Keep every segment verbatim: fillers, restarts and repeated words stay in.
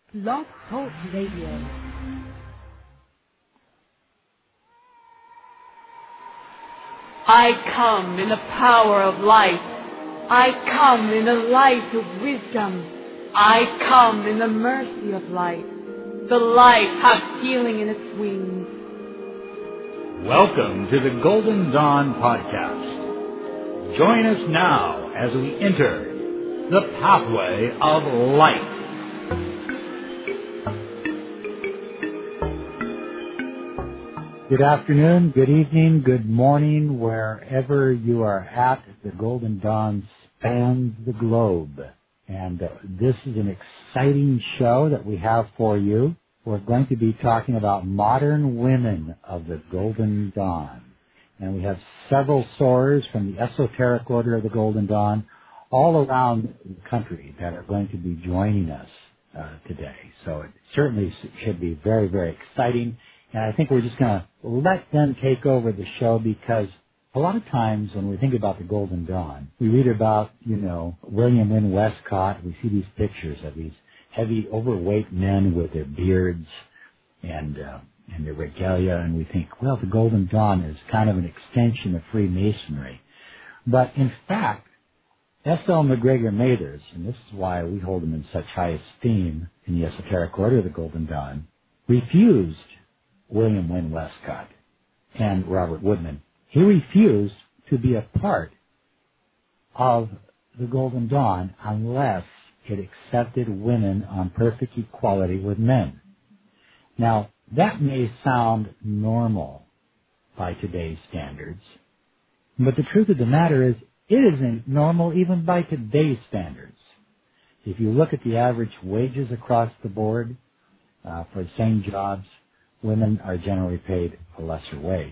Blog Talk Radio. I come in the power of light. I come in the light of wisdom. I come in the mercy of light. The light has healing in its wings. Welcome to the Golden Dawn Podcast. Join us now as we enter the pathway of light. Good afternoon, good evening, good morning, wherever you are at. The Golden Dawn spans the globe. And uh, this is an exciting show that we have for you. We're going to be talking about modern women of the Golden Dawn. And we have several soars from the Esoteric Order of the Golden Dawn all around the country that are going to be joining us uh, today. So it certainly should be very, very exciting. And I think we're just going to let them take over the show because a lot of times when we think about the Golden Dawn, we read about, you know, William Wynne Westcott. We see these pictures of these heavy, overweight men with their beards and uh, and their regalia, and we think, well, the Golden Dawn is kind of an extension of Freemasonry. But in fact, S L McGregor Mathers, and this is why we hold him in such high esteem in the Esoteric Order of the Golden Dawn, refused William Wynne Westcott and Robert Woodman. He refused to be a part of the Golden Dawn unless it accepted women on perfect equality with men. Now, that may sound normal by today's standards, but the truth of the matter is it isn't normal even by today's standards. If you look at the average wages across the board uh, for the same jobs, women are generally paid a lesser wage.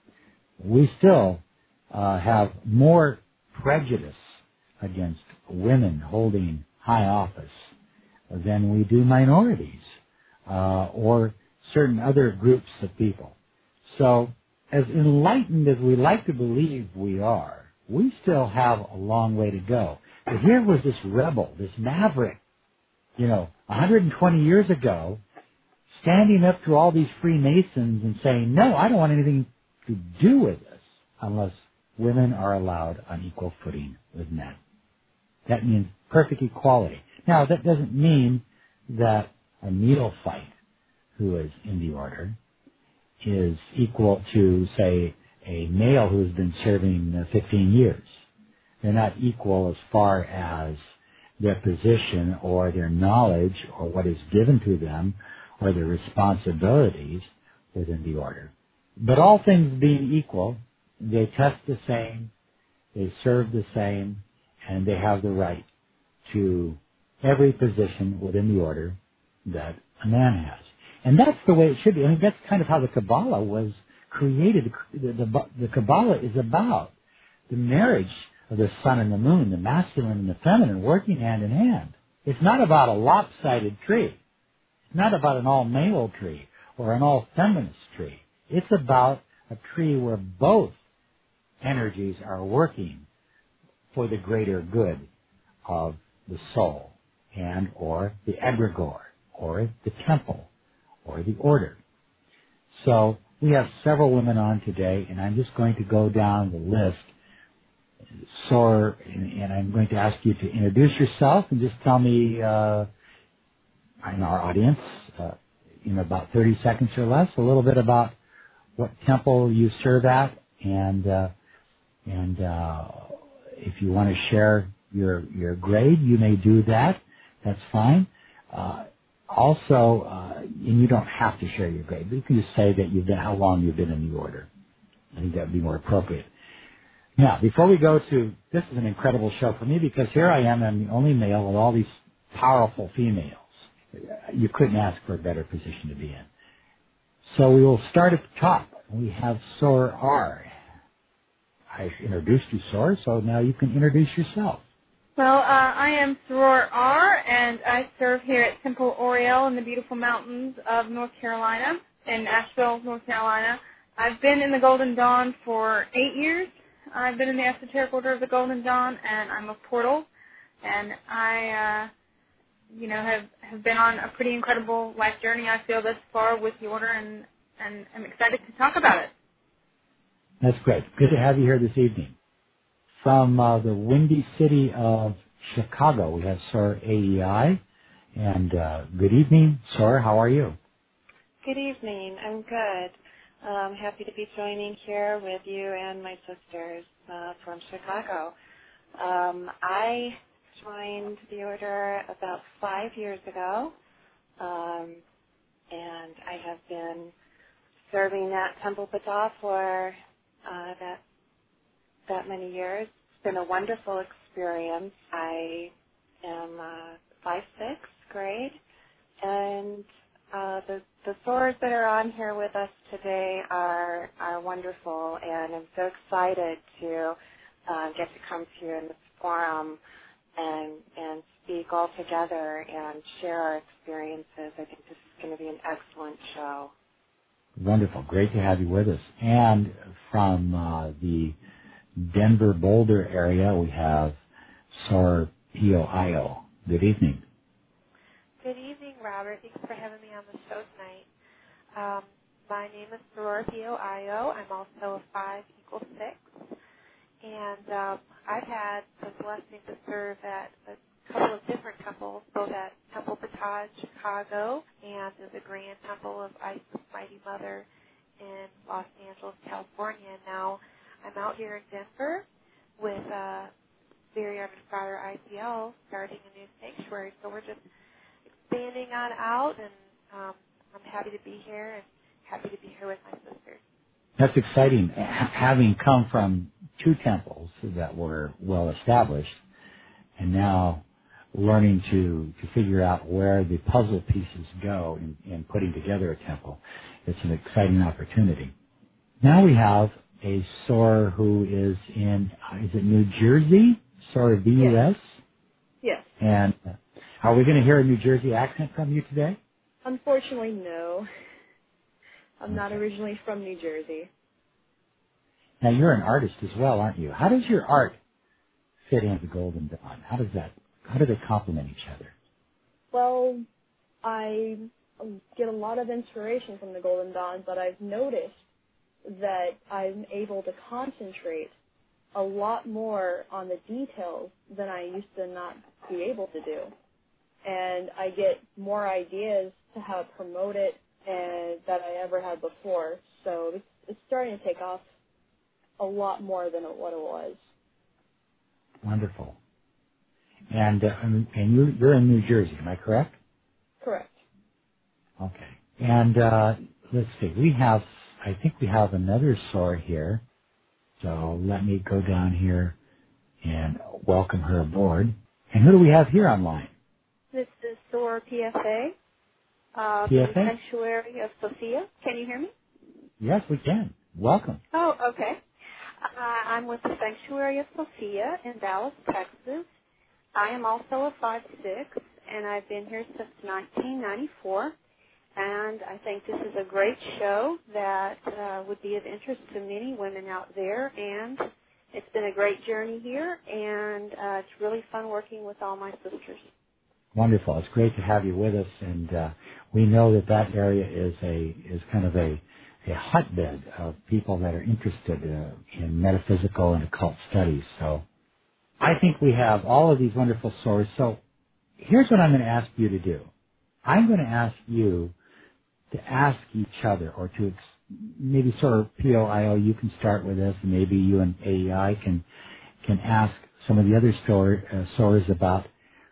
We still uh, have more prejudice against women holding high office than we do minorities uh, or certain other groups of people. So as enlightened as we like to believe we are, we still have a long way to go. But here was this rebel, this maverick, you know, one hundred twenty years ago, standing up to all these Freemasons and saying, no, I don't want anything to do with this unless women are allowed on equal footing with men. That means perfect equality. Now, that doesn't mean that a neophyte who is in the order is equal to, say, a male who has been serving fifteen years. They're not equal as far as their position or their knowledge or what is given to them or their responsibilities within the order. But all things being equal, they test the same, they serve the same, and they have the right to every position within the order that a man has. And that's the way it should be. I mean, that's kind of how the Kabbalah was created. The, the, the Kabbalah is about the marriage of the sun and the moon, the masculine and the feminine, working hand in hand. It's not about a lopsided tree. It's not about an all-male tree or an all-feminist tree. It's about a tree where both energies are working for the greater good of the soul and or the egregore or the temple or the order. So we have several women on today, and I'm just going to go down the list. So, and I'm going to ask you to introduce yourself and just tell me, uh, in our audience, uh, in about thirty seconds or less, a little bit about what temple you serve at, and uh, and uh, if you want to share your your grade, you may do that. That's fine. Uh, also, uh, and you don't have to share your grade, but you can just say that you've been how long you've been in the order. I think that would be more appropriate. Now, before we go to this is an incredible show for me because here I am, I'm the only male with all these powerful females. You couldn't ask for a better position to be in. So we will start at the top. We have Soar R. I introduced you, Soar, so now you can introduce yourself. Well, uh, I am Soror R, and I serve here at Temple Oriel in the beautiful mountains of North Carolina, in Asheville, North Carolina. I've been in the Golden Dawn for eight years. I've been in the Esoteric Order of the Golden Dawn, and I'm a portal, and I uh, you know, have, have been on a pretty incredible life journey, I feel, thus far with the order, and, and I'm excited to talk about it. That's great. Good to have you here this evening. From uh, the windy city of Chicago, we have Sor A E I. And uh, good evening, Sor. How are you? Good evening. I'm good. I'm happy to be joining here with you and my sisters uh, from Chicago. Um, I joined the order about five years ago, um, and I have been serving at Temple Bata for uh, that that many years. It's been a wonderful experience. I am uh, five sixth grade, and uh, the the Soras that are on here with us today are are wonderful, and I'm so excited to uh, get to come to you in this forum and and speak all together and share our experiences. I think this is going to be an excellent show. Wonderful. Great to have you with us. And from uh, the Denver Boulder area, we have Sor Pio Ayo. Good evening. Good evening, Robert. Thanks for having me on the show tonight. Um, my name is Soror Pio Ayo. I'm also a five equals six. And um, I've had the blessing to serve at a couple of different temples, both at Temple Bata, Chicago, and at the Grand Temple of Isis Mighty Mother in Los Angeles, California. And now I'm out here in Denver with uh, Very Reverend Father I C L starting a new sanctuary. So we're just expanding on out, and um, I'm happy to be here and happy to be here with my sisters. That's exciting. H- having come from two temples that were well established, and now learning to, to figure out where the puzzle pieces go in, in putting together a temple, it's an exciting opportunity. Now we have a Sor who is in, is it New Jersey? Sor V U S? Yes. And are we going to hear a New Jersey accent from you today? Unfortunately, no. I'm not Okay. originally from New Jersey. Now you're an artist as well, aren't you? How does your art fit into Golden Dawn? How does that, how do they complement each other? Well, I get a lot of inspiration from the Golden Dawn, but I've noticed that I'm able to concentrate a lot more on the details than I used to not be able to do. And I get more ideas to how to promote it and that I ever had before. So it's, it's starting to take off a lot more than what it was. Wonderful. And uh, and you, you're in New Jersey, am I correct? Correct. Okay. And uh, let's see, we have, I think we have another Sor here. So let me go down here and welcome her aboard. And who do we have here online? This is Sor P F A, uh, P F A? the Sanctuary of Sophia. Can you hear me? Yes, we can. Welcome. Oh, okay. Uh, I'm with the Sanctuary of Sophia in Dallas, Texas. I am also a five six, and I've been here since nineteen ninety-four. And I think this is a great show that uh, would be of interest to many women out there. And it's been a great journey here, and uh, it's really fun working with all my sisters. Wonderful. It's great to have you with us, and uh, we know that that area is a is kind of a, a hotbed of people that are interested uh, in metaphysical and occult studies. So I think we have all of these wonderful Soras. So here's what I'm going to ask you to do. I'm going to ask you to ask each other, or to ex- maybe sort of P O I O, you can start with this, and maybe you and A E I can can ask some of the other story, uh, stories about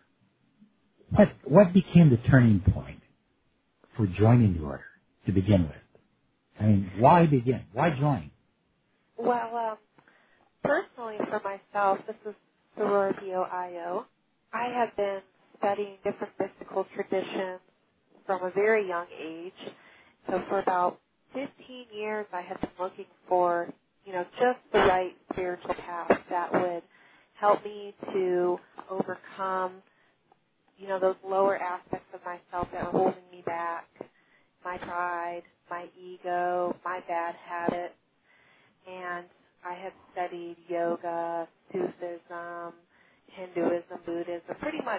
what what became the turning point for joining the order to begin with. I mean, why begin? Why join? Well, um, personally for myself, this is Soror Pio Ayo. I have been studying different mystical traditions from a very young age. So for about fifteen years, I have been looking for, you know, just the right spiritual path that would help me to overcome, you know, those lower aspects of myself that were holding me back, my pride, my ego, my bad habits. And I have studied yoga, Sufism, Hinduism, Buddhism, pretty much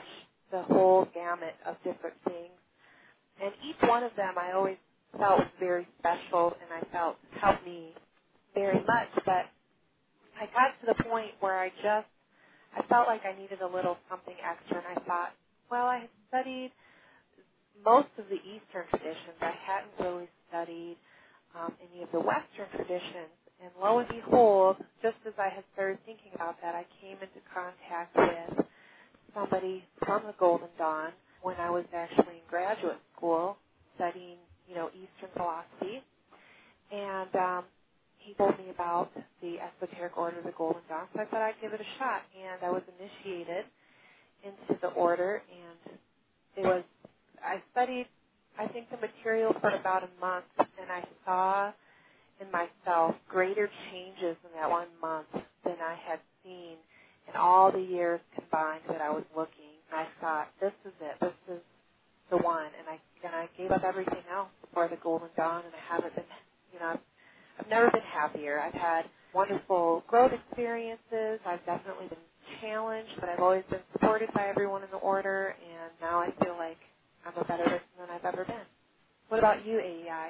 the whole gamut of different things. And each one of them I always felt was very special, and I felt helped me very much. But I got to the point where I just, I felt like I needed a little something extra, and I thought, well, I had studied most of the Eastern traditions. I hadn't really studied um, any of the Western traditions. And lo and behold, just as I had started thinking about that, I came into contact with somebody from the Golden Dawn when I was actually in graduate school studying, you know, Eastern philosophy. And um, he told me about the esoteric order of the Golden Dawn, so I thought I'd give it a shot. And I was initiated into the order, and it was, I studied, I think, the material for about a month, and I saw in myself greater changes in that one month than I had seen in all the years combined that I was looking. And I thought, this is it, this is the one. And I, and I gave up everything else for the Golden Dawn, and I haven't been, you know, I've, I've never been happier. I've had wonderful growth experiences. I've definitely been challenged, but I've always been supported by everyone in the order, and now I feel like I'm a better person than I've ever been. What about you, A E I?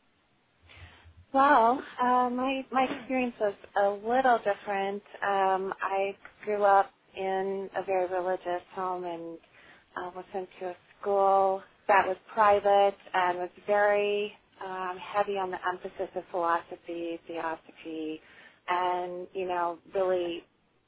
Well, uh, my my experience was a little different. Um, I grew up in a very religious home and uh, was sent to a school that was private and was very um, heavy on the emphasis of philosophy, theosophy, and, you know, really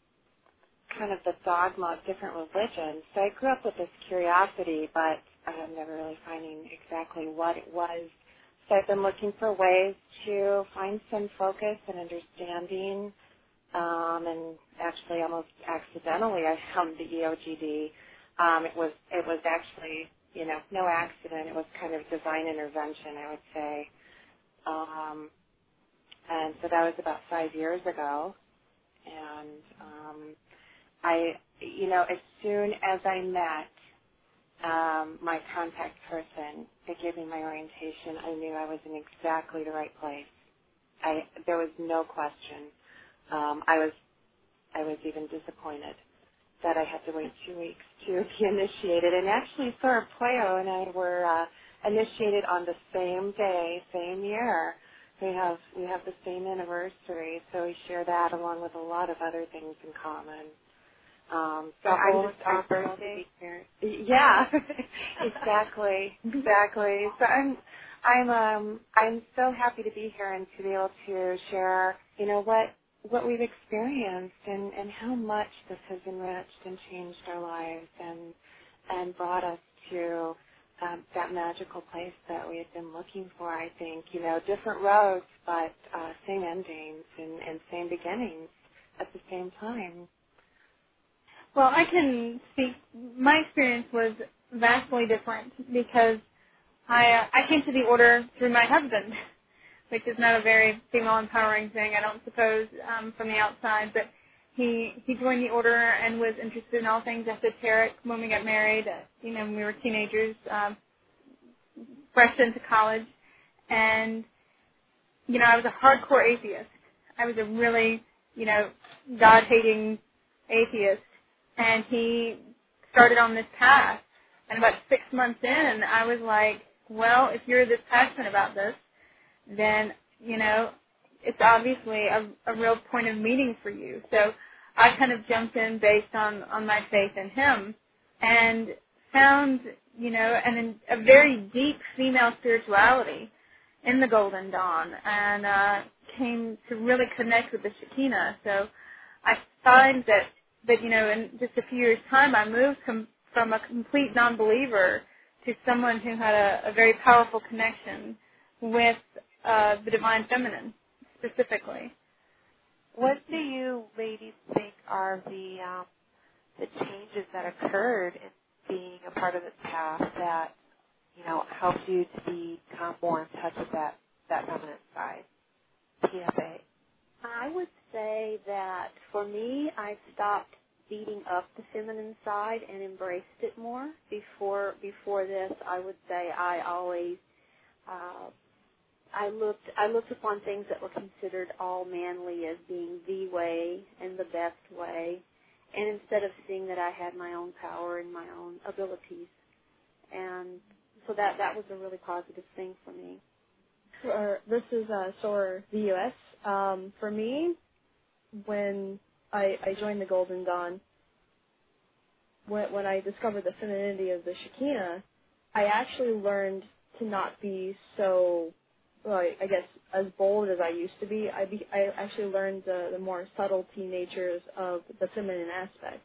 kind of the dogma of different religions. So I grew up with this curiosity, but I'm never really finding exactly what it was. So I've been looking for ways to find some focus and understanding, um, and actually almost accidentally I found the E O G D. Um, it was it was actually, you know, no accident. It was kind of divine intervention, I would say. Um, and so that was about five years ago. And um, I, you know, as soon as I met Um, my contact person that gave me my orientation, I knew I was in exactly the right place. I there was no question. Um, I was I was even disappointed that I had to wait two weeks to be initiated. And actually, Sora Puyo and I were uh, initiated on the same day, same year. We have we have the same anniversary, so we share that along with a lot of other things in common. Um, so oh, I'm just I'm thrilled to be here. Yeah, exactly, exactly. So I'm I'm um I'm so happy to be here and to be able to share, you know, what what we've experienced and, and how much this has enriched and changed our lives and and brought us to um, that magical place that we have been looking for. I think, you know, different roads, but uh, same endings and, and same beginnings at the same time. Well, I can speak. My experience was vastly different because I uh, I came to the order through my husband, which is not a very female empowering thing, I don't suppose, um, from the outside. But he he joined the order and was interested in all things esoteric when we got married. Uh, you know, when we were teenagers, um, fresh into college, and you know, I was a hardcore atheist. I was a really, you know, God-hating atheist. And he started on this path. And about six months in, I was like, well, if you're this passionate about this, then, you know, it's obviously a, a real point of meeting for you. So I kind of jumped in based on, on my faith in him and found, you know, an, a very deep female spirituality in the Golden Dawn and uh, came to really connect with the Shekinah. So I find that But, you know, in just a few years' time, I moved com- from a complete non-believer to someone who had a, a very powerful connection with uh, the Divine Feminine, specifically. What do you ladies think are the um, the changes that occurred in being a part of this path that, you know, helped you to become more in touch with that, that feminine side? P F A. I would say that for me, I stopped beating up the feminine side and embraced it more. Before before this, I would say I always uh, I looked I looked upon things that were considered all manly as being the way and the best way, and instead of seeing that I had my own power and my own abilities. And so that, that was a really positive thing for me. Uh, this is uh, Sora V U S. Um, for me, when I, I joined the Golden Dawn, when, when I discovered the femininity of the Shekinah, I actually learned to not be so, well, I guess, as bold as I used to be. I, be, I actually learned the, the more subtlety natures of the feminine aspect.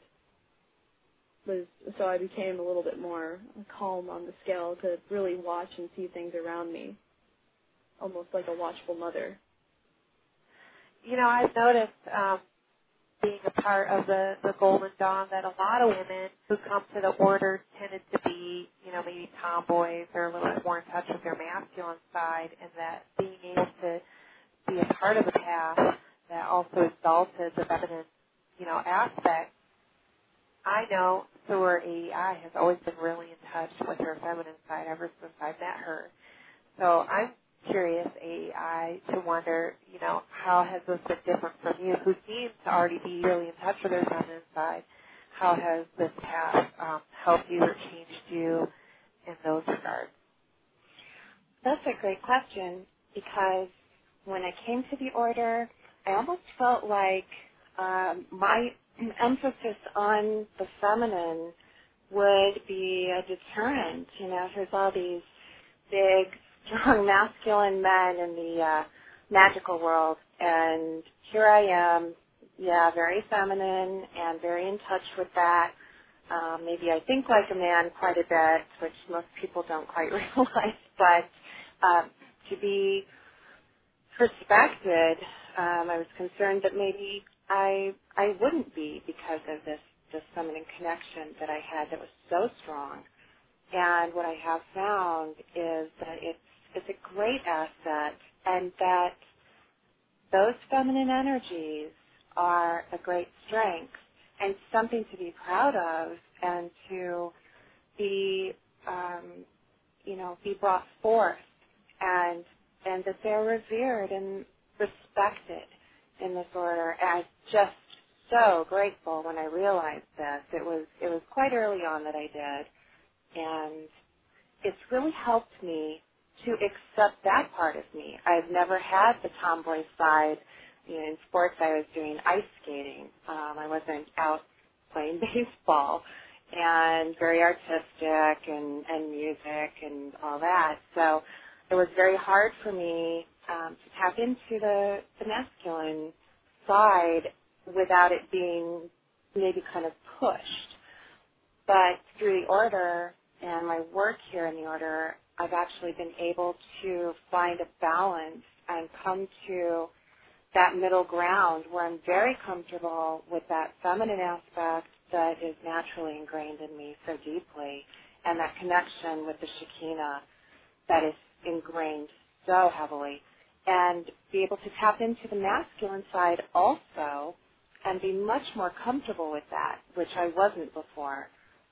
Was, so I became a little bit more calm on the scale to really watch and see things around me, almost like a watchful mother. You know, I've noticed um, being a part of the, the Golden Dawn that a lot of women who come to the order tended to be, you know, maybe tomboys or a little bit more in touch with their masculine side, and that being able to be a part of the path that also exalted the feminine, you know, aspect. I know Sora A E I has always been really in touch with her feminine side ever since I met her. So I'm curious, A E I, to wonder, you know, how has this been different from you, who seems to already be really in touch with her feminine side? How has this path um, helped you or changed you in those regards? That's a great question, because when I came to the order, I almost felt like um, my emphasis on the feminine would be a deterrent. You know, there's all these big, strong, masculine men in the uh, magical world, and here I am, yeah, very feminine and very in touch with that. Um, maybe I think like a man quite a bit, which most people don't quite realize, but um, to be respected, um, I was concerned that maybe I I wouldn't be because of this, this feminine connection that I had that was so strong. And what I have found is that it's, it's a great asset, and that those feminine energies are a great strength and something to be proud of, and to be, um, you know, be brought forth, and and that they're revered and respected in this order. And I was just so grateful when I realized this. It was it was quite early on that I did, and it's really helped me to accept that part of me. I've never had the tomboy side. You know, in sports, I was doing ice skating. Um, I wasn't out playing baseball, and very artistic and, and music and all that. So it was very hard for me um, to tap into the, the masculine side without it being maybe kind of pushed. But through the order and my work here in the order, I've actually been able to find a balance and come to that middle ground where I'm very comfortable with that feminine aspect that is naturally ingrained in me so deeply, and that connection with the Shekinah that is ingrained so heavily, and be able to tap into the masculine side also and be much more comfortable with that, which I wasn't before.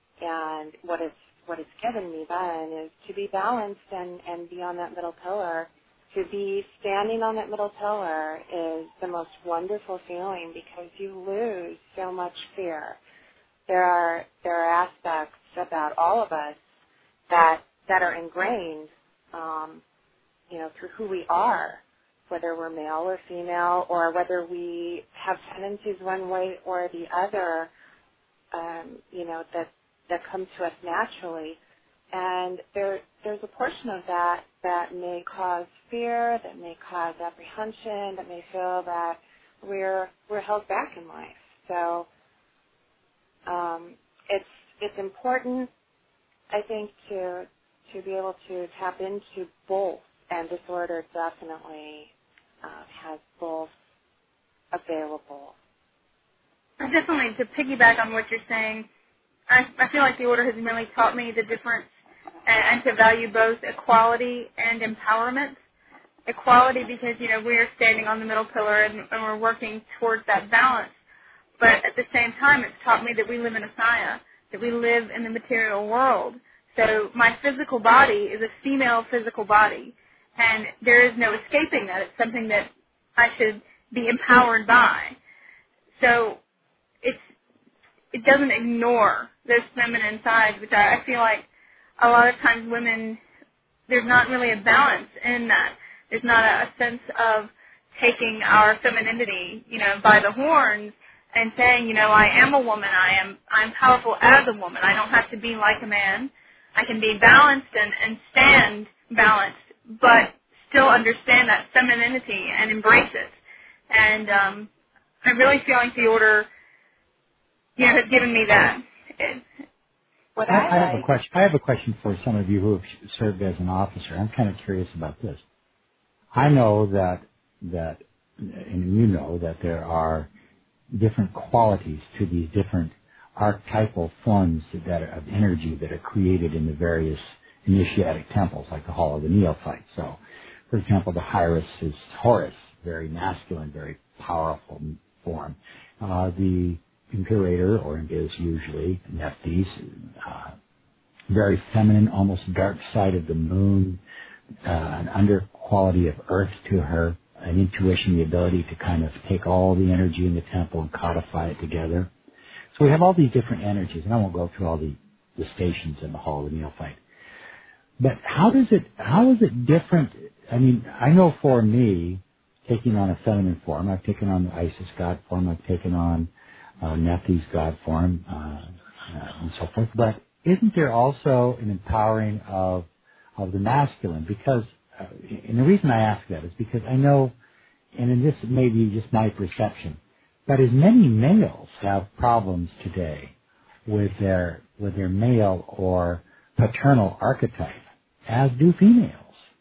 And what it's, what it's given me then is to be balanced and, and be on that middle pillar. To be standing on that middle pillar is the most wonderful feeling, because you lose so much fear. There are there are aspects about all of us that that are ingrained, um, you know, through who we are, whether we're male or female, or whether we have tendencies one way or the other, um, you know, that that come to us naturally. And there, there's a portion of that that may cause fear, that may cause apprehension, that may feel that we're we're held back in life. So um, it's it's important, I think, to to be able to tap into both. And this order definitely uh, has both available. Definitely, to piggyback on what you're saying, I, I feel like the order has really taught me the difference and, and to value both equality and empowerment. Equality because, you know, we're standing on the middle pillar and, and we're working towards that balance. But at the same time, it's taught me that we live in a saya, that we live in the material world. So my physical body is a female physical body, and there is no escaping that. It's something that I should be empowered by. So it's it doesn't ignore this feminine side, which I, I feel like a lot of times women, there's not really a balance in that. There's not a, a sense of taking our femininity, you know, by the horns and saying, you know, I am a woman. I am I'm powerful as a woman. I don't have to be like a man. I can be balanced and, and stand balanced, but still understand that femininity and embrace it. And um, I really feel like the order, you know, has given me that. It, what I, I, I have a question. I have a question for some of you who have served as an officer. I'm kind of curious about this. I know that that, and you know that there are different qualities to these different archetypal forms that are of energy that are created in the various initiatic temples, like the Hall of the Neophyte. So, for example, the Hieros is Horus, very masculine, very powerful form. Uh, the Imperator, or is usually Nephthys, uh, very feminine, almost dark side of the moon, uh, an under quality of earth to her, an intuition, the ability to kind of take all the energy in the temple and codify it together. So we have all these different energies, and I won't go through all the, the stations in the Hall of the Neophyte. But how does it, how is it different? I mean, I know for me, taking on a feminine form, I've taken on the Isis god form, I've taken on uh, Nephthys god form, uh, uh, and so forth. But isn't there also an empowering of of the masculine? Because, uh, and the reason I ask that is because I know, and in this may be just my perception, but as many males have problems today with their with their male or paternal archetype, as do females.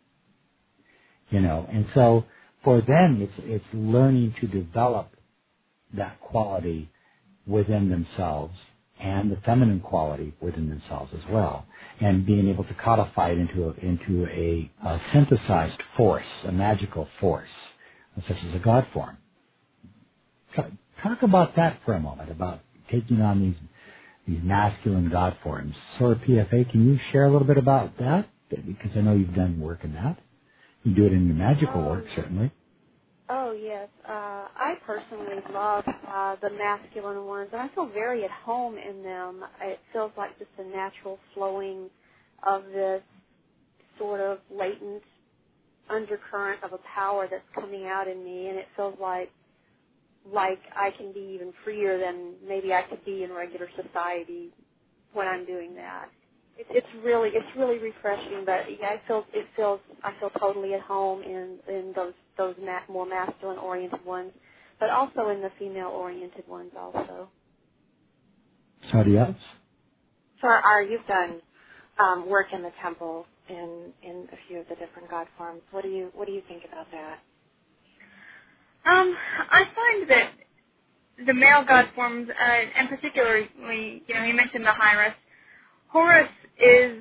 You know, and so for them, it's it's learning to develop that quality within themselves and the feminine quality within themselves as well, and being able to codify it into a, into a, a synthesized force, a magical force, such as a god form. Talk about that for a moment, about taking on these these masculine god forms. Sora P F A, can you share a little bit about that? Because I know you've done work in that. You do it in your magical work, certainly. Oh, yes. Uh, I personally love uh, the masculine ones, and I feel very at home in them. It feels like just a natural flowing of this sort of latent undercurrent of a power that's coming out in me, and it feels like like I can be even freer than maybe I could be in regular society when I'm doing that. It, it's really it's really refreshing, but yeah, I feel it feels I feel totally at home in in those those ma- more masculine oriented ones, but also in the female oriented ones also. Somebody else? So, R, you've done um, work in the temple in in a few of the different god forms. What do you what do you think about that? Um, I find that the male god forms, uh, and particularly, you know, you mentioned the Hieros. Horus is,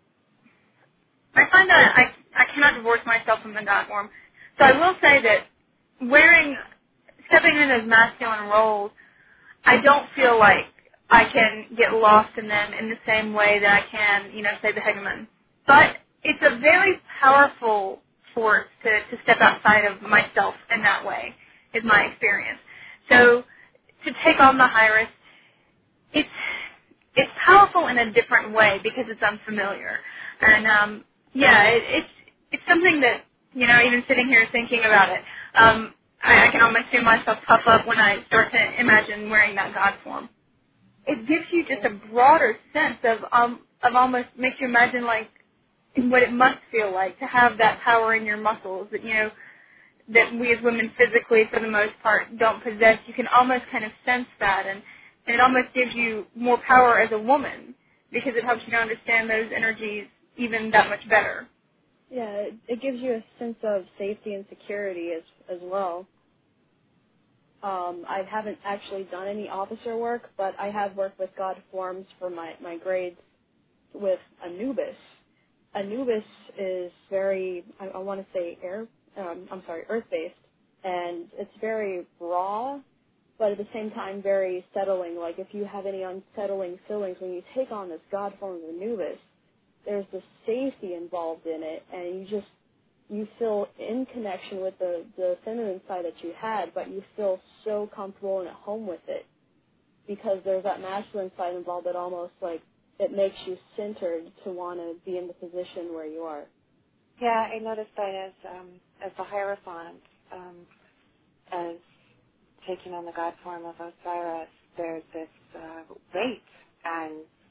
I find that I, I cannot divorce myself from the god form. So I will say that wearing, stepping in those masculine roles, I don't feel like I can get lost in them in the same way that I can, you know, say the Hegemon. But it's a very powerful force to, to step outside of myself in that way, is my experience. So to take on the Hieros, it's it's powerful in a different way because it's unfamiliar. And um, yeah, it, it's it's something that, you know, even sitting here thinking about it, um, I, I can almost feel myself puff up when I start to imagine wearing that god form. It gives you just a broader sense of um of almost makes you imagine like what it must feel like to have that power in your muscles that, you know, that we as women physically, for the most part, don't possess. You can almost kind of sense that, and, and it almost gives you more power as a woman because it helps you to understand those energies even that much better. Yeah, it, it gives you a sense of safety and security as as well. Um, I haven't actually done any officer work, but I have worked with god forms for my, my grades with Anubis. Anubis is very, I, I want to say air, um, I'm sorry, earth-based, and it's very raw, but at the same time very settling. Like if you have any unsettling feelings when you take on this god form of Anubis, there's this safety involved in it, and you just, you feel in connection with the, the feminine side that you had, but you feel so comfortable and at home with it. because there's that masculine side involved that almost like it makes you centered to want to be in the position where you are. Yeah, I noticed that as um, as the Hierophant, um, as taking on the God form of Osiris, there's this uh, weight, and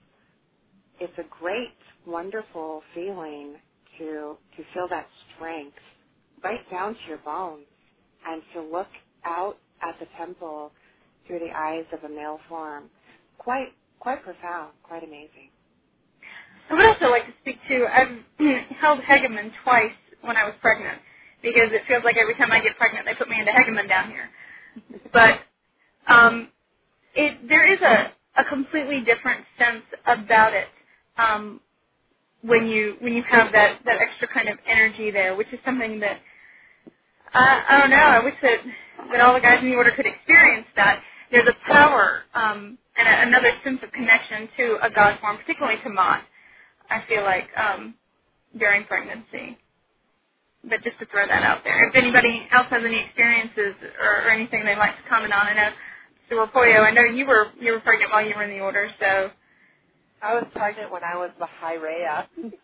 it's a great, wonderful feeling to to feel that strength right down to your bones, and to look out at the temple through the eyes of a male form. Quite, quite profound, quite amazing. I would also like to speak to, I've held Hegemon twice when I was pregnant, because it feels like every time I get pregnant they put me into Hegemon down here. But um, it, there is a, a completely different sense about it um, when you when you have that, that extra kind of energy there, which is something that, uh, I don't know, I wish that, that all the guys in the order could experience that. There's a power um, and a, another sense of connection to a God form, particularly to Mott, I feel like, um, during pregnancy. But just to throw that out there. If anybody else has any experiences or, or anything they'd like to comment on, I know, Mister Rapoyo, I know you were you were pregnant while you were in the order, so. I was pregnant when I was the Hierea.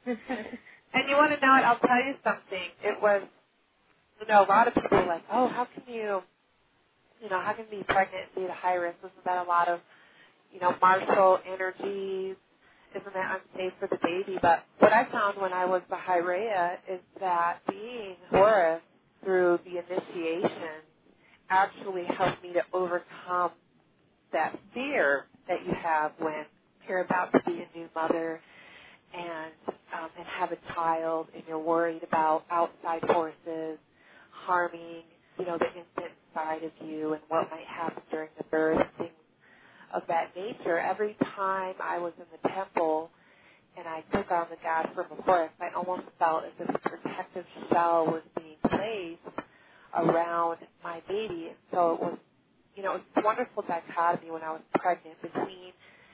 And you want to know what? I'll tell you something. It was, you know, a lot of people are like, oh, how can you, you know, how can you be pregnant and be the Hierea? Isn't that a lot of, you know, martial energies? Isn't that unsafe for the baby? But what I found when I was the Hierea is that being Horus through the initiation actually helped me to overcome that fear that you have when you're about to be a new mother and um, and have a child, and you're worried about outside forces harming, you know, the infant inside of you and what might happen during the birth, things of that nature. Every time I was in the temple and I took on the God from a forest, I almost felt as if a protective shell was being placed around my baby. And so it was, you know, it was a wonderful dichotomy when I was pregnant between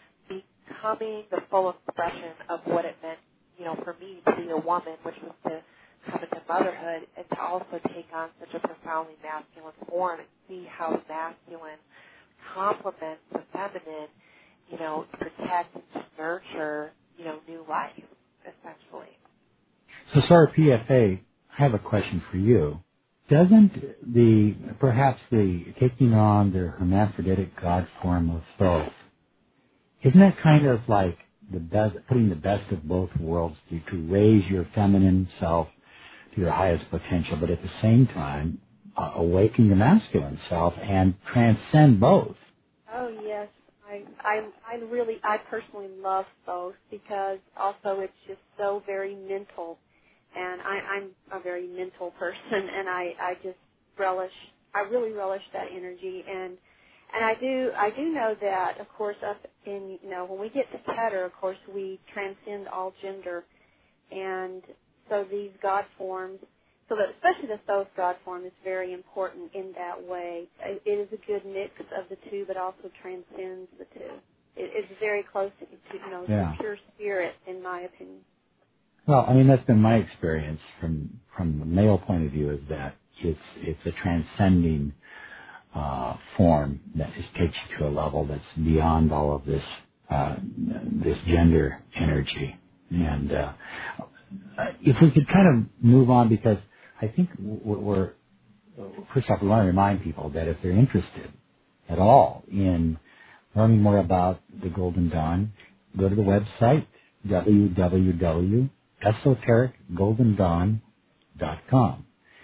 becoming the full expression of what it meant, you know, for me to be a woman, which was to come into motherhood, and to also take on such a profoundly masculine form and see how masculine complements the feminine, you know, to protect and to nurture, you know, new life, essentially. So, Sora P F A, I have a question for you. Doesn't the, perhaps the taking on the hermaphroditic God form of Thoth, isn't that kind of like the best, putting the best of both worlds to, to raise your feminine self to your highest potential, but at the same time, uh, awaken your masculine self and transcend both? Oh, yes. I, I, I really, I personally love both because also it's just so very mental. And I, I'm a very mental person, and I, I just relish, I really relish that energy. And And I do, I do know that, of course, up in, you know, when we get to Keter, of course, we transcend all gender. And so these God forms, so that especially the Thoth God form is very important in that way. It is a good mix of the two, but also transcends the two. It, it's very close to, you know, yeah. to pure spirit, in my opinion. Well, I mean, that's been my experience from, from the male point of view, is that it's, it's a transcending Uh, form that just takes you to a level that's beyond all of this uh, this gender energy. And uh, if we could kind of move on, because I think we're, we're first off, we want to remind people that if they're interested at all in learning more about the Golden Dawn, go to the website w w w dot esoteric golden dawn dot com.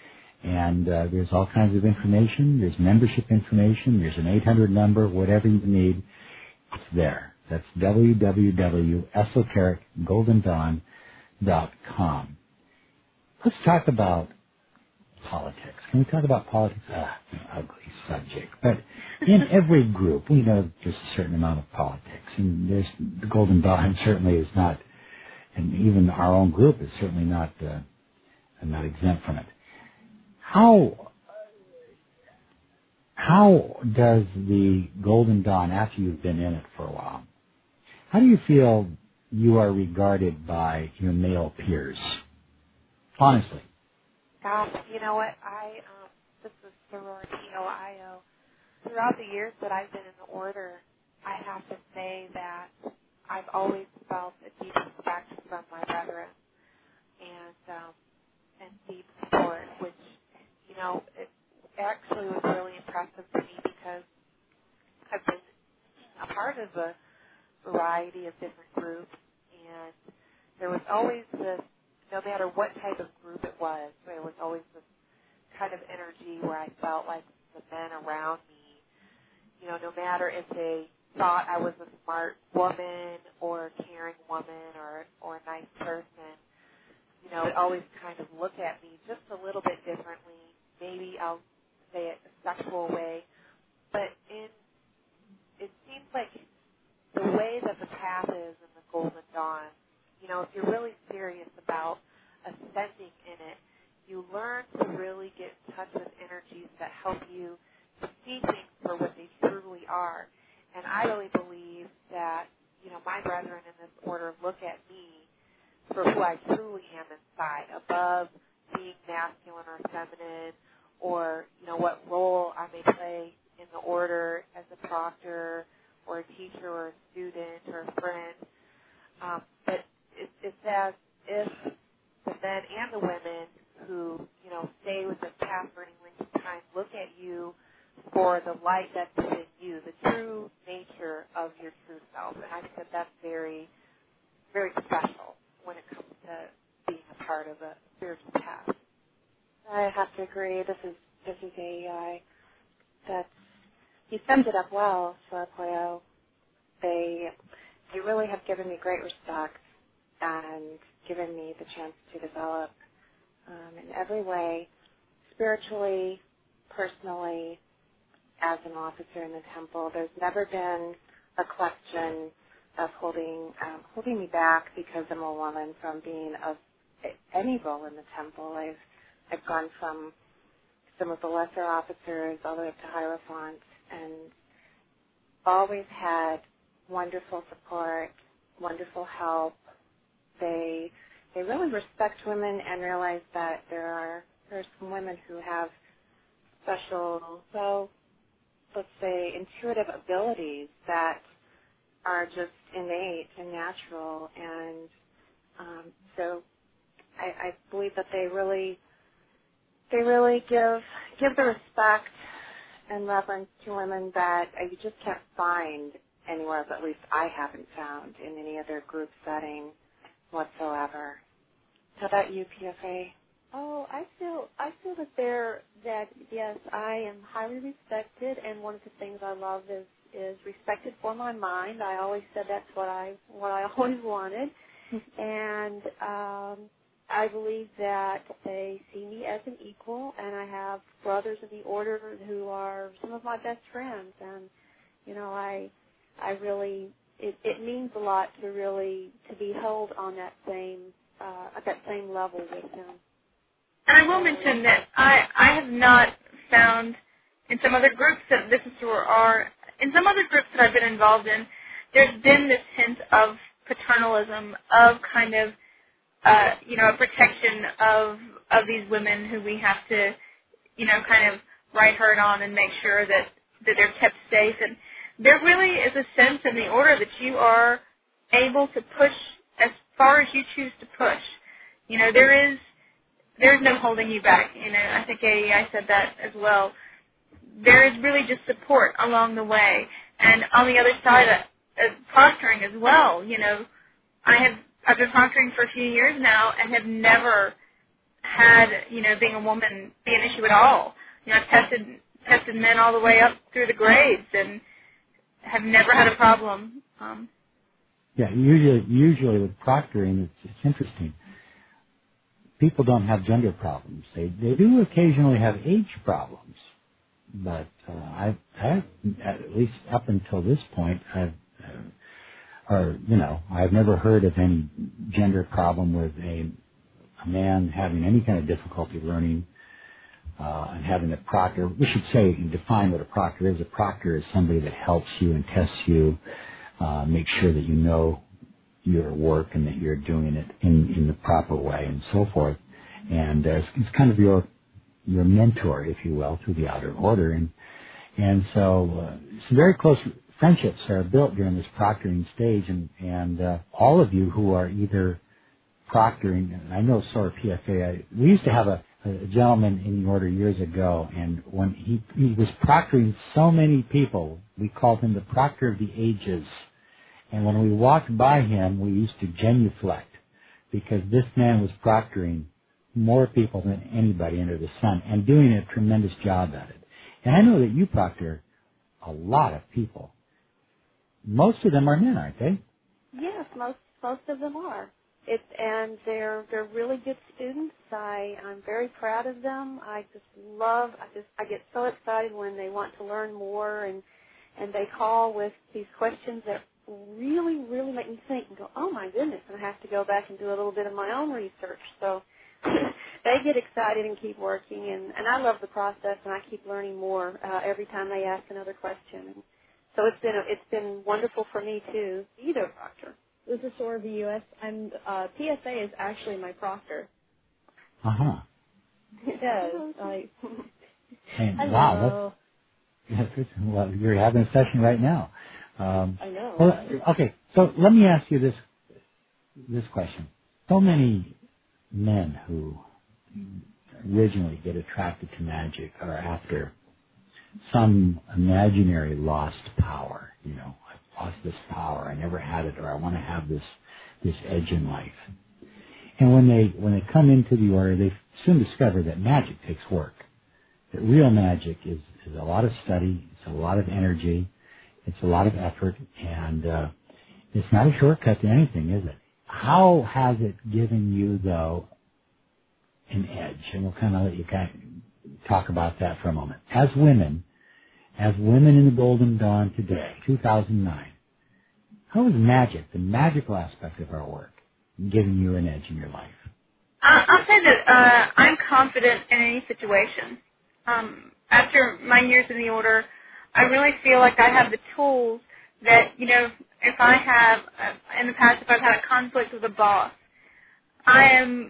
And uh, there's all kinds of information. There's membership information. There's an eight hundred number. Whatever you need, it's there. That's w w w dot esoteric golden dawn dot com. Let's talk about politics. Can we talk about politics? Ah, it's an ugly subject. But in every group, we know there's a certain amount of politics. And there's, the Golden Dawn certainly is not, and even our own group is certainly not, uh, not exempt from it. How how does the Golden Dawn, after you've been in it for a while, how do you feel you are regarded by your male peers? Honestly. Gosh, you know what? I um, this is sorority O I O. Throughout the years that I've been in the order, I have to say that I've always felt a deep respect from my brethren and um, and deep support, which, you know, it actually was really impressive to me because I've been a part of a variety of different groups, and there was always this, no matter what type of group it was, there was always this kind of energy where I felt like the men around me, you know, no matter if they thought I was a smart woman or a caring woman or or a nice person, you know, would always kind of look at me just a little bit differently. Maybe I'll say it a sexual way, but in it seems like the way that the path is in the Golden Dawn, you know, if you're really serious about ascending in it, you learn to really get in touch with energies that help you to see things for what they truly are. And I really believe that, you know, my brethren in this order look at me for who I truly am inside, above being masculine or feminine, or, you know, what role I may play in the order as a proctor or a teacher or a student or a friend. Um, but it, it's as if the men and the women who, you know, stay with this path for any length of time look at you for the light that's within you, the true nature of your true self. And I think that that's very, very special when it comes to being a part of a spiritual path. I have to agree. This is this is a uh, that's you summed it up well, Sarapoyo. They they really have given me great respect and given me the chance to develop um, in every way, spiritually, personally, as an officer in the temple. There's never been a question of holding um, holding me back because I'm a woman from being of any role in the temple. I've I've gone from some of the lesser officers all the way up to Hierophant, and always had wonderful support, wonderful help. They they really respect women and realize that there are there are some women who have special, so let's say intuitive abilities that are just innate and natural, and um, so I, I believe that they really they really give give the respect and reverence to women that uh, you just can't find anywhere else. At least I haven't found in any other group setting whatsoever. How about you, P F A? Oh, I feel I feel that there that yes, I am highly respected, and one of the things I love is is respected for my mind. I always said that's what I what I always wanted, and um, I believe that they see me as an equal, and I have brothers in the order who are some of my best friends, and you know I I really it, it means a lot to really to be held on that same uh, at that same level with them. And I will mention that I, I have not found in some other groups that this is or are, in some other groups that I've been involved in, there's been this hint of paternalism, of kind of, uh, you know, a protection of of these women who we have to, you know, kind of right herd on and make sure that, that they're kept safe. And there really is a sense in the order that you are able to push as far as you choose to push. You know, there is There's no holding you back. You know, I think A E I said that as well. There is really just support along the way. And on the other side, of, of proctoring as well, you know, I have, I've been proctoring for a few years now and have never had, you know, being a woman be an issue at all. You know, I've tested, tested men all the way up through the grades and have never had a problem. Um, yeah, usually, usually with proctoring, it's, it's interesting. People don't have gender problems. They they do occasionally have age problems, but uh, I've, I've at least up until this point, I've uh, or you know, I've never heard of any gender problem with a a man having any kind of difficulty learning uh, and having a proctor. We should say and define what a proctor is. A proctor is somebody that helps you and tests you, uh, make sure that you know your work and that you're doing it in, in the proper way and so forth. And uh, it's, it's kind of your your mentor, if you will, through the outer order. And and so uh, it's a very close friendships are built during this proctoring stage, and, and uh, all of you who are either proctoring, and I know S O A R P F A, I, we used to have a, a gentleman in the order years ago, and when he, he was proctoring so many people, we called him the proctor of the ages. And when we walked by him, we used to genuflect, because this man was proctoring more people than anybody under the sun and doing a tremendous job at it. And I know that you proctor a lot of people. Most of them are men, aren't they? Yes, most most of them are. It's and they're they're really good students. I I'm very proud of them. I just love. I just I get so excited when they want to learn more, and and they call with these questions that really really make me think and go, oh my goodness, and I have to go back and do a little bit of my own research. So they get excited and keep working, and and I love the process, and I keep learning more uh, every time they ask another question. So it's been a, it's been wonderful for me too. Either proctor. This is S O A R V U S. I'm uh, P S A is actually my proctor. Uh huh. Yes. I. And, wow. That's, that's, well, you're having a session right now. Um, I know. Well, okay. So let me ask you this this question. So many men who originally get attracted to magic are after some imaginary lost power. You know, I've lost this power. I never had it, or I want to have this this edge in life. And when they when they come into the order, they soon discover that magic takes work. That real magic is, is a lot of study. It's a lot of energy. It's a lot of effort, and uh, it's not a shortcut to anything, is it? How has it given you, though, an edge? And we'll kind of let you kind of talk about that for a moment. As women, as women in the Golden Dawn today, two thousand nine, how is magic, the magical aspect of our work, giving you an edge in your life? Uh, I'll say that uh, I'm confident in any situation. Um, after my years in the order, I really feel like I have the tools that, you know, if I have, uh, in the past, if I've had a conflict with a boss, I am,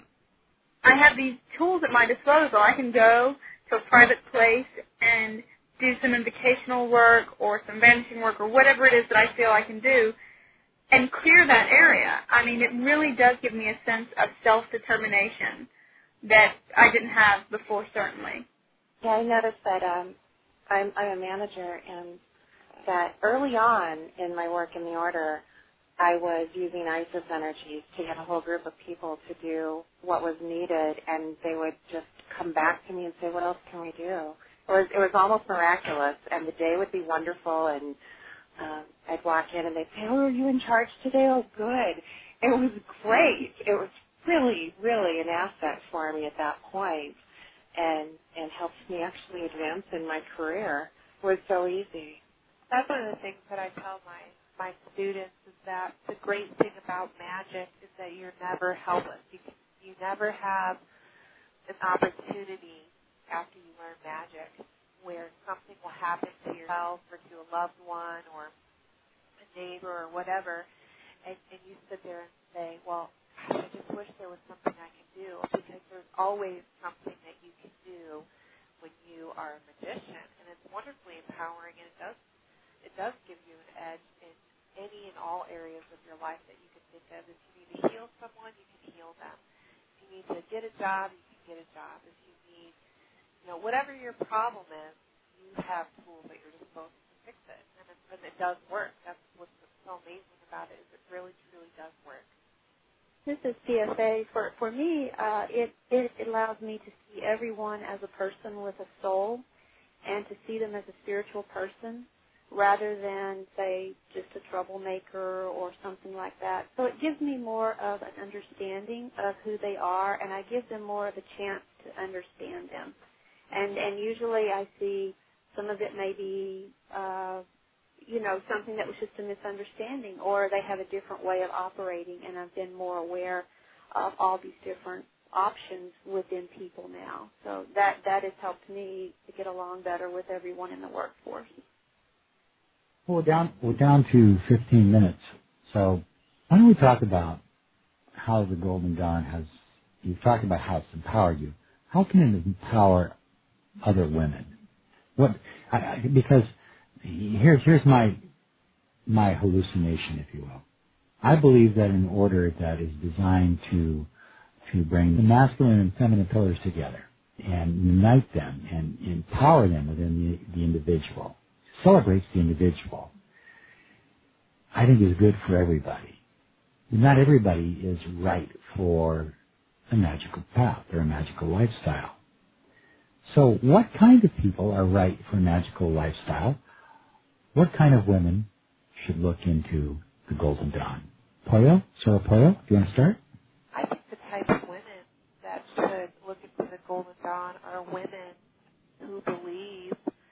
I have these tools at my disposal. I can go to a private place and do some invocational work or some vanishing work or whatever it is that I feel I can do and clear that area. I mean, it really does give me a sense of self-determination that I didn't have before, certainly. Yeah, I noticed that um, I'm, I'm a manager, and that early on in my work in the order, I was using ISIS energies to get a whole group of people to do what was needed, and they would just come back to me and say, what else can we do? It was, it was almost miraculous, and the day would be wonderful, and um, I'd walk in, and they'd say, oh, are you in charge today? Oh, good. It was great. It was really, really an asset for me at that point. And and helps me actually advance in my career. It was so easy. That's one of the things that I tell my, my students is that the great thing about magic is that you're never helpless. You can, you never have an opportunity after you learn magic where something will happen to yourself or to a loved one or a neighbor or whatever, and, and you sit there and say, well, I just wish there was something I could do, because there's always something that you can do when you are a magician, and it's wonderfully empowering, and it does it does give you an edge in any and all areas of your life that you can think of. If you need to heal someone, you can heal them. If you need to get a job, you can get a job. If you need, you know, whatever your problem is, you have tools at your disposal to fix it, and it, and it does work. That's what's so amazing about it, is it really, truly does work. This is P S A. For for me, uh, it it allows me to see everyone as a person with a soul, and to see them as a spiritual person, rather than say just a troublemaker or something like that. So it gives me more of an understanding of who they are, and I give them more of a chance to understand them. And and usually I see some of it may be, uh, you know, something that was just a misunderstanding, or they have a different way of operating, and I've been more aware of all these different options within people now. So that, that has helped me to get along better with everyone in the workforce. Well, we're down, we're down to fifteen minutes, so why don't we talk about how the Golden Dawn has, you've talked about how it's empowered you. How can it empower other women? What, I, because Here's here's my my hallucination, if you will. I believe that an order that is designed to to bring the masculine and feminine pillars together and unite them and empower them within the, the individual, celebrates the individual, I think is good for everybody. Not everybody is right for a magical path or a magical lifestyle. So what kind of people are right for a magical lifestyle? What kind of women should look into the Golden Dawn? Pollo? Sora Pollo, do you want to start? I think the type of women that should look into the Golden Dawn are women who believe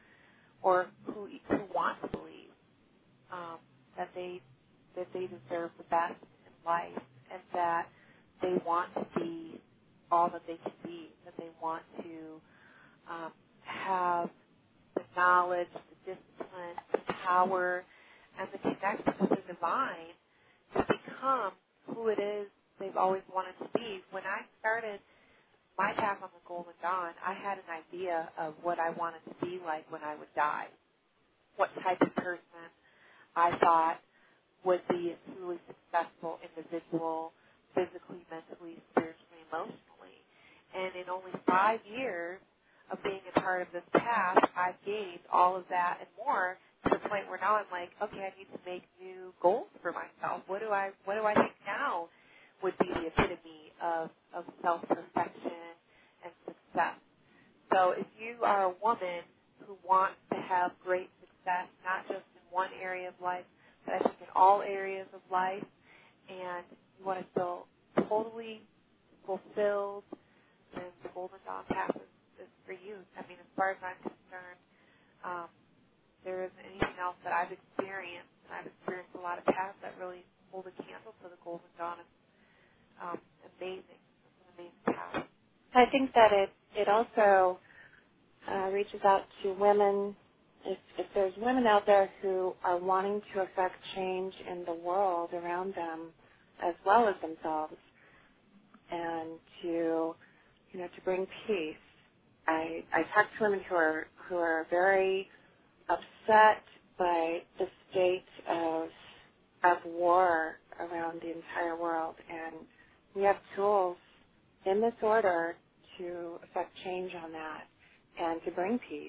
or who who want to believe um, that they that they deserve the best in life and that they want to be all that they can be, that they want to um, have the knowledge, the discipline, the power, and the connection with the divine to become who it is they've always wanted to be. When I started my path on the Golden Dawn, I had an idea of what I wanted to be like when I would die, what type of person I thought would be a truly successful individual, physically, mentally, spiritually, emotionally. And in only five years of being a part of this path, I've gained all of that and more to the point where now I'm like, okay, I need to make new goals for myself. What do I what do I think now would be the epitome of, of self-perfection and success? So if you are a woman who wants to have great success, not just in one area of life, but I think in all areas of life, and you want to feel totally fulfilled, then the Golden Dawn path is, is for you. I mean, as far as I'm concerned, um, there isn't anything else that I've experienced, and I've experienced a lot of paths that really hold a candle to the Golden Dawn. It's um, amazing. It's an amazing path. I think that it, it also uh, reaches out to women. If, if there's women out there who are wanting to affect change in the world around them as well as themselves, and to, you know, to bring peace. I, I talk to women who are who are very upset by the state of of war around the entire world, and we have tools in this order to affect change on that and to bring peace.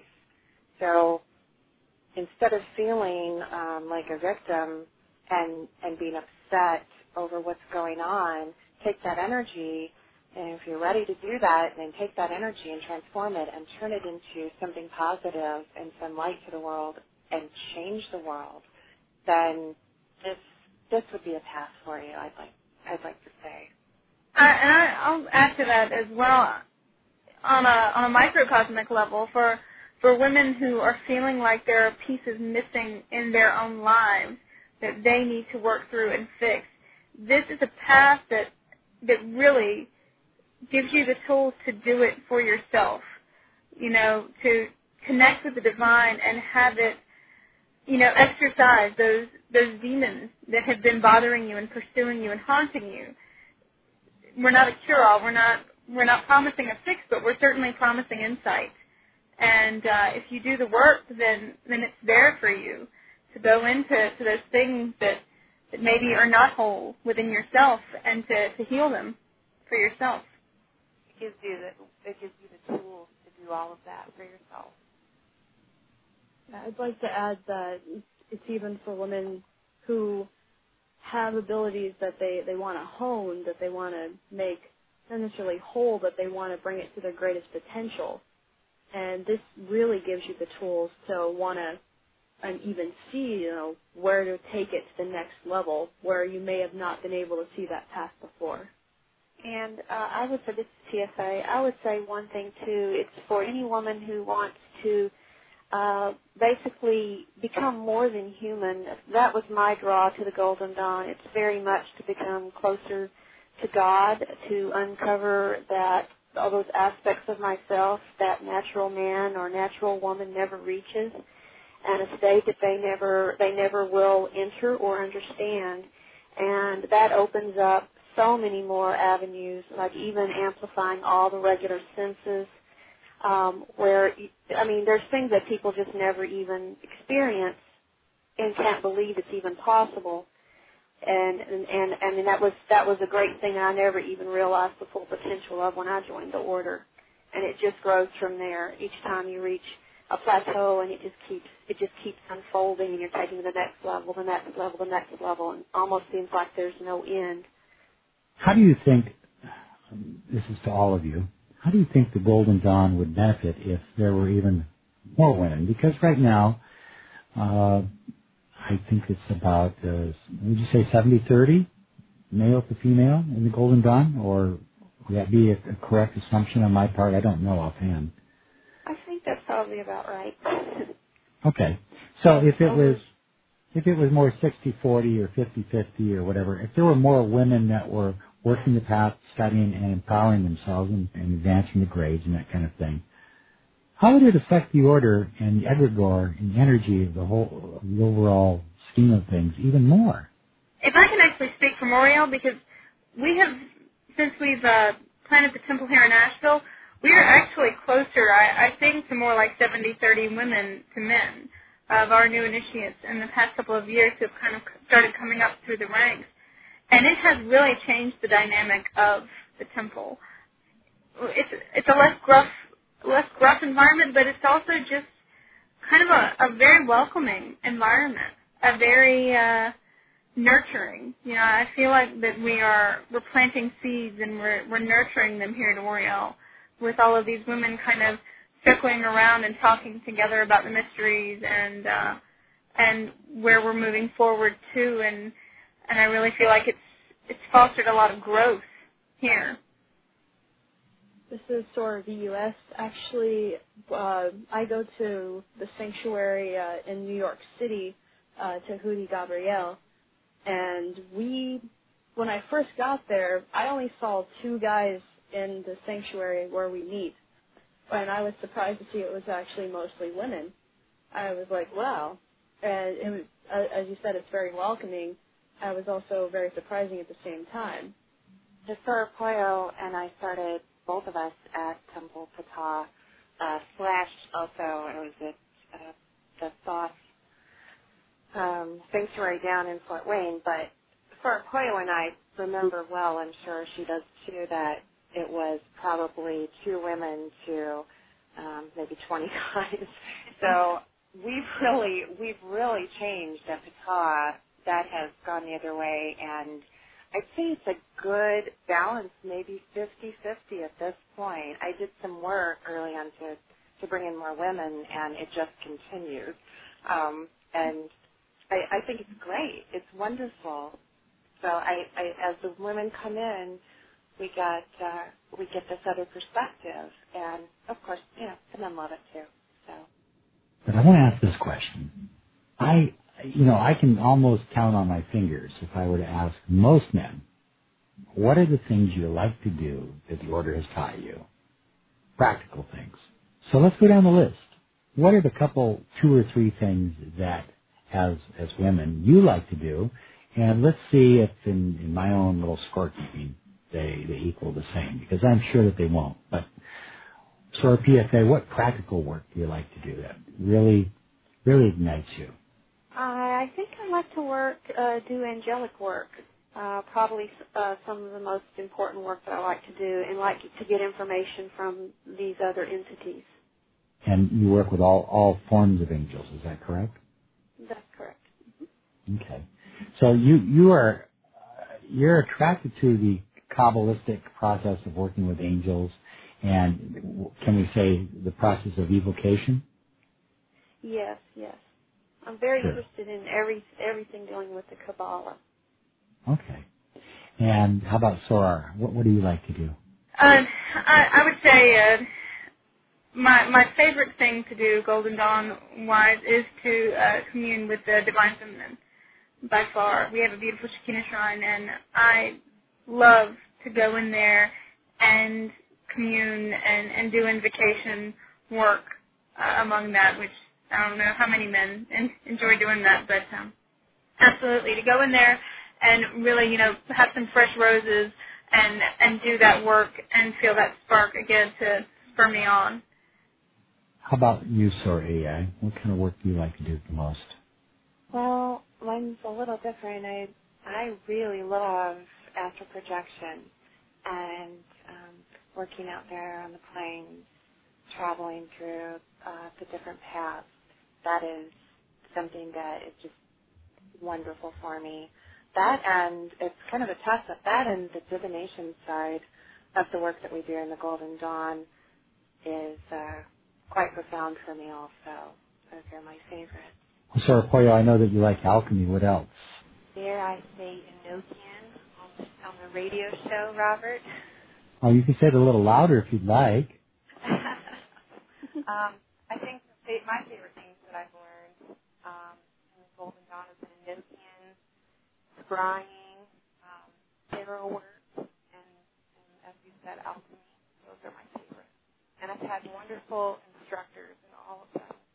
So instead of feeling um, like a victim and and being upset over what's going on, take that energy, and if you're ready to do that, then take that energy and transform it and turn it into something positive and some light to the world and change the world, then this this would be a path for you, I'd like I'd like to say. Uh, and I, I'll add to that as well on a on a microcosmic level for for women who are feeling like there are pieces missing in their own lives that they need to work through and fix. This is a path that that really gives you the tools to do it for yourself, you know, to connect with the divine and have it, you know, exercise those those demons that have been bothering you and pursuing you and haunting you. We're not a cure-all. We're not we're not promising a fix, but we're certainly promising insight. And uh, if you do the work, then then it's there for you to go into to those things that, that maybe are not whole within yourself and to, to heal them for yourself. It gives you the it gives you the tools to do all of that for yourself. I'd like to add that it's even for women who have abilities that they, they want to hone, that they want to make not necessarily whole, but they want to bring it to their greatest potential. And this really gives you the tools to want to and even see, you know, where to take it to the next level where you may have not been able to see that path before. And uh, I would say, this is T S A, I would say one thing, too. It's for any woman who wants to uh, basically become more than human. That was my draw to the Golden Dawn. It's very much to become closer to God, to uncover that all those aspects of myself that natural man or natural woman never reaches, and a state that they never they never will enter or understand. And that opens up so many more avenues, like even amplifying all the regular senses, um, where, I mean, there's things that people just never even experience and can't believe it's even possible. And and and, and that was that was a great thing I never even realized the full potential of when I joined the order. And it just grows from there. Each time you reach a plateau, and it just keeps it just keeps unfolding, and you're taking to the next level, the next level, the next level, and almost seems like there's no end. How do you think, this is to all of you, how do you think the Golden Dawn would benefit if there were even more women? Because right now, uh, I think it's about, uh, would you say seventy thirty, male to female in the Golden Dawn? Or would that be a, a correct assumption on my part? I don't know offhand. I think that's probably about right. Okay. So if it was if it was more sixty forty or fifty fifty or whatever, if there were more women that were working the path, studying and empowering themselves and, and advancing the grades and that kind of thing, how would it affect the order and the egregore and the energy of the whole of the overall scheme of things even more? If I can actually speak from Oriel, because we have, since we've uh, planted the temple here in Asheville, we are actually closer, I, I think, to more like seventy thirty women to men of our new initiates in the past couple of years who have kind of started coming up through the ranks. And it has really changed the dynamic of the temple. It's it's a less gruff, less gruff environment, but it's also just kind of a, a very welcoming environment, a very uh, nurturing. You know, I feel like that we are we're planting seeds and we're we're nurturing them here at Oriel, with all of these women kind of circling around and talking together about the mysteries and uh, and where we're moving forward to, and and I really feel like it's it's fostered a lot of growth here. This is Sora V U S. Actually, uh, I go to the sanctuary uh, in New York City, uh, to Hudi Gabriel, and we, when I first got there, I only saw two guys in the sanctuary where we meet, and I was surprised to see it was actually mostly women. I was like, wow. And it was, uh, as you said, it's very welcoming. I was also very surprising at the same time. Sora Poyo and I started, both of us, at Temple Ptah, uh, slash also, it was at uh, the Thoth um, Sanctuary down in Fort Wayne, but Sora Poyo and I remember well, I'm sure she does too, that it was probably two women to um, maybe twenty guys. So we've really, we've really changed at Ptah. That has gone the other way, and I'd say it's a good balance, maybe fifty-fifty at this point. I did some work early on to, to bring in more women, and it just continues. Um, and I, I think it's great. It's wonderful. So I, I, as the women come in, we got uh, we get this other perspective, and of course, you know, the men love it too. So. But I want to ask this question. I, you know, I can almost count on my fingers if I were to ask most men, what are the things you like to do that the order has taught you? Practical things. So let's go down the list. What are the couple, two or three things that, as as women, you like to do? And let's see if in, in my own little scorekeeping, they, they equal the same, because I'm sure that they won't. But, Sora P F A, what practical work do you like to do that really, really ignites you? I think I like to work, uh, do angelic work. Uh, probably uh, some of the most important work that I like to do, and like to get information from these other entities. And you work with all, all forms of angels, is that correct? That's correct. Mm-hmm. Okay. So you, you are, uh, you're attracted to the Kabbalistic process of working with angels, and can we say the process of evocation? Yes, yes. I'm very Sure. interested in every everything dealing with the Kabbalah. Okay. And how about Sora? What, what do you like to do? Uh, I, I would say uh, my my favorite thing to do, Golden Dawn wise, is to uh, commune with the Divine Feminine. By far, we have a beautiful Shekinah shrine, and I love to go in there and commune and, and do invocation work uh, among that, which I don't know how many men in, enjoy doing that, but um, absolutely to go in there and really, you know, have some fresh roses and and do that work and feel that spark again to spur me on. How about you, Sora A I? What kind of work do you like to do the most? Well, mine's a little different. I I really love astral projection and um, working out there on the plains, traveling through uh, the different paths. That is something that is just wonderful for me. That and it's kind of a toss-up. That and the divination side of the work that we do in the Golden Dawn is uh, quite profound for me also. Those are my favorites. Well, Sora Poyo, I know that you like alchemy. What else? Dare I say Enochian on the, on the radio show, Robert? Oh, you can say it a little louder if you'd like. um, I think the, my favorite things that I've learned um, in the Golden Dawn is Enochian, scrying, um, tarot work, and, and as you said, alchemy. Those are my favorites. And I've had wonderful instructors in all of them.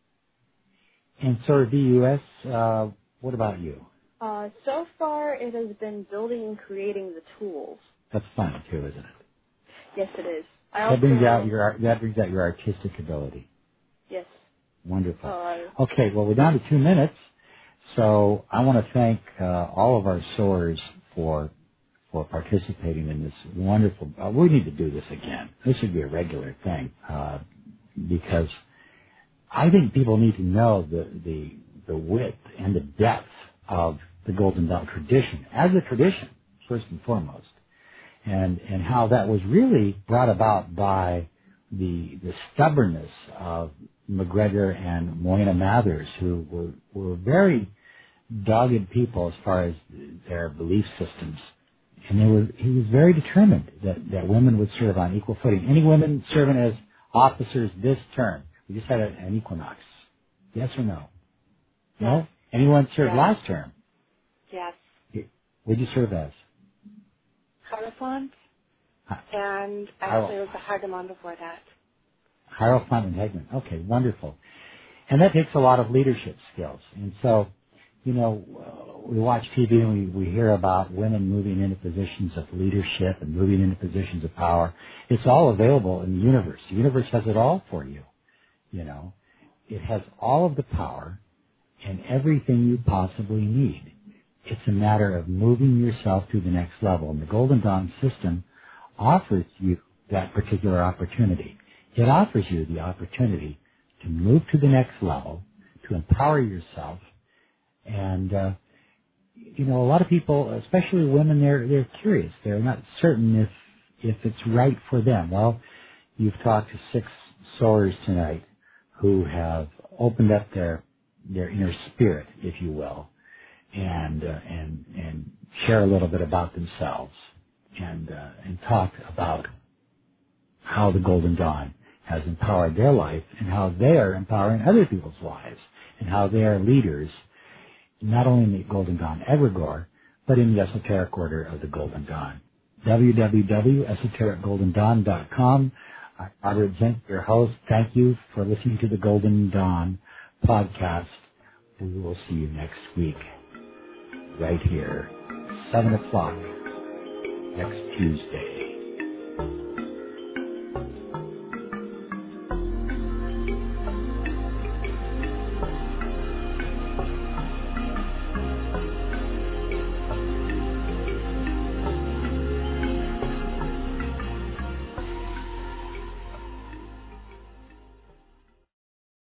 And Sora V U S, uh, what about you? Uh, so far, it has been building and creating the tools. That's fun too, isn't it? Yes, it is. I That also, brings out your that brings out your artistic ability. Yes. Wonderful. Uh, Okay, well we're down to two minutes, so I want to thank uh, all of our soars for for participating in this wonderful. Uh, we need to do this again. This should be a regular thing uh, because I think people need to know the the the width and the depth of the Golden Dawn tradition as a tradition, first and foremost. And, and how that was really brought about by the the stubbornness of McGregor and Moina Mathers, who were, were very dogged people as far as their belief systems. And they were, he was very determined that, that women would serve on equal footing. Any women serving as officers this term? We just had a, an equinox. Yes or no? No? Anyone served Yes. last term? Yes. What'd you serve as? Hierophant, and actually it was the Hagamon before that. Hierophant and Hegman. Okay, wonderful. And that takes a lot of leadership skills. And so, you know, uh, we watch T V and we, we hear about women moving into positions of leadership and moving into positions of power. It's all available in the universe. The universe has it all for you. You know, it has all of the power and everything you possibly need. It's a matter of moving yourself to the next level. And the Golden Dawn system offers you that particular opportunity. It offers you the opportunity to move to the next level, to empower yourself. And, uh, you know, a lot of people, especially women, they're, they're curious. They're not certain if, if it's right for them. Well, you've talked to six soars tonight who have opened up their, their inner spirit, if you will. And, uh, and, and share a little bit about themselves and, uh, and talk about how the Golden Dawn has empowered their life and how they are empowering other people's lives and how they are leaders, not only in the Golden Dawn egregore, but in the esoteric order of the Golden Dawn. w w w dot esoteric golden dawn dot com. I'm Robert Zink, your host. Thank you for listening to the Golden Dawn podcast. We will see you next week. Right here, seven o'clock next Tuesday.